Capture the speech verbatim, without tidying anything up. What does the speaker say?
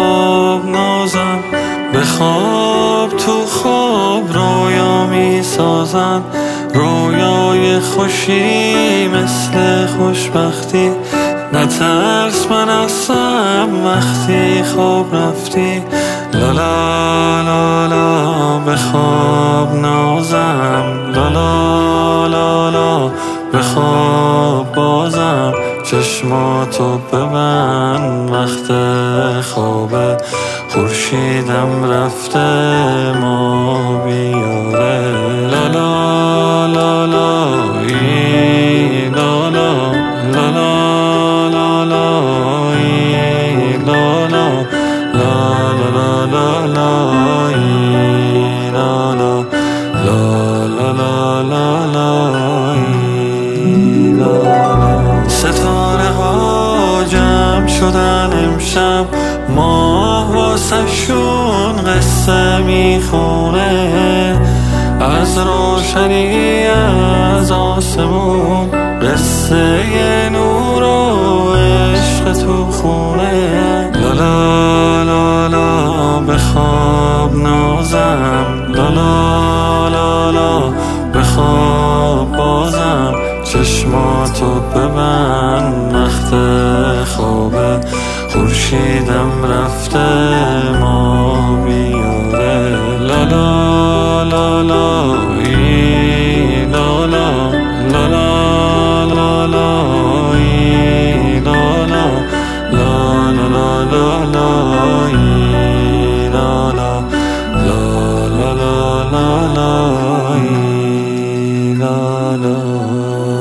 بخواب نازم، بخواب تو خواب رویا می سازم، رویای خوشی مثل خوشبختی. نترس من هستم وقتی خواب رفتی. لالا لالا بخواب نازم، لالا لالا بخواب بازم، چشماتو ببند وقت خوابه، خورشیدم رفته ما بیاره. لالا لالا ای لالا لالا لالا ای لالا لالا لالا ای لالا لالا لالا ای لالا. ستاره ها جمع شدن امشب، ماه واسه شون قصه میخونه، از روشنی از آسمون قصه نور و عشق تو خونه. لالا لالا بخواب نازم، لالا لالا بخواب بازم، چشماتو ببند وقت خوابه، خورشیدم رفته ما بیاره. لالا لالا ای لالا لالا لالا ای لالا لالا لالا ای لالا لالا لالا ای لالا.